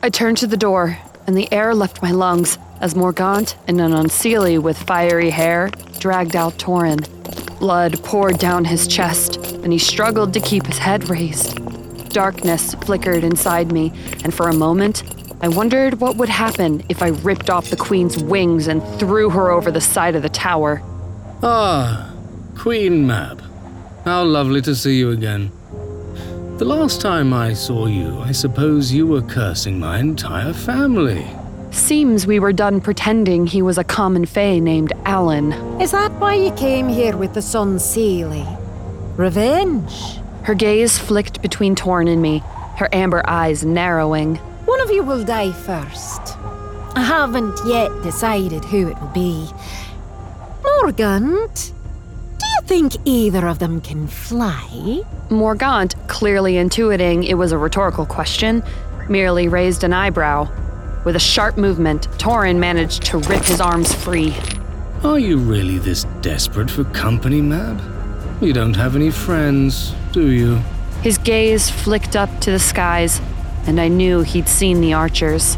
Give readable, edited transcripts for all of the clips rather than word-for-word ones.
I turned to the door, and the air left my lungs as Morgant and an Unseelie with fiery hair dragged out Torin. Blood poured down his chest, and he struggled to keep his head raised. Darkness flickered inside me, and for a moment, I wondered what would happen if I ripped off the Queen's wings and threw her over the side of the tower. Ah, Queen Mab. How lovely to see you again. The last time I saw you, I suppose you were cursing my entire family. Seems we were done pretending he was a common fae named Alan. Is that why you came here with the Unseelie? Revenge? Her gaze flicked between Torin and me, her amber eyes narrowing. One of you will die first. I haven't yet decided who it will be. Morgant, do you think either of them can fly? Morgant, clearly intuiting it was a rhetorical question, merely raised an eyebrow. With a sharp movement, Torin managed to rip his arms free. Are you really this desperate for company, Mab? You don't have any friends, do you? His gaze flicked up to the skies, and I knew he'd seen the archers.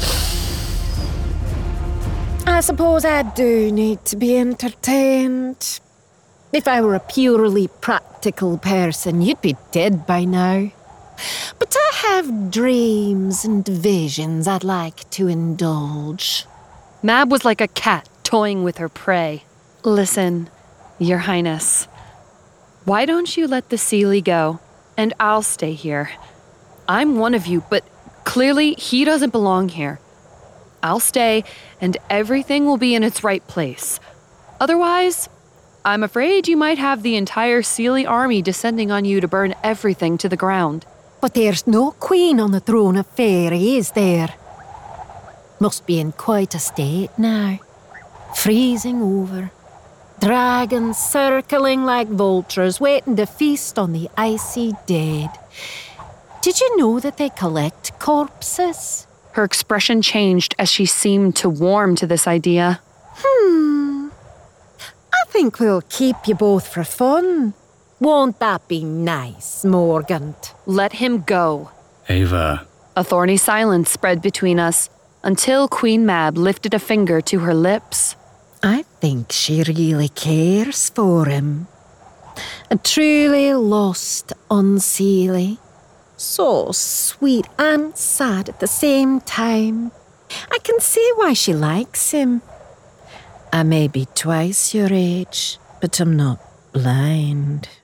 I suppose I do need to be entertained. If I were a purely practical person, you'd be dead by now. But I have dreams and visions I'd like to indulge. Mab was like a cat toying with her prey. Listen, Your Highness. Why don't you let the Seelie go, and I'll stay here? I'm one of you, but clearly he doesn't belong here. I'll stay, and everything will be in its right place. Otherwise, I'm afraid you might have the entire Seelie army descending on you to burn everything to the ground. But there's no queen on the throne of Fairy, is there? Must be in quite a state now. Freezing over. Dragons circling like vultures, waiting to feast on the icy dead. Did you know that they collect corpses? Her expression changed as she seemed to warm to this idea. I think we'll keep you both for fun. Won't that be nice, Morgant? Let him go. Ava. A thorny silence spread between us until Queen Mab lifted a finger to her lips. I think she really cares for him. A truly lost Unseelie. So sweet and sad at the same time. I can see why she likes him. I may be twice your age, but I'm not blind.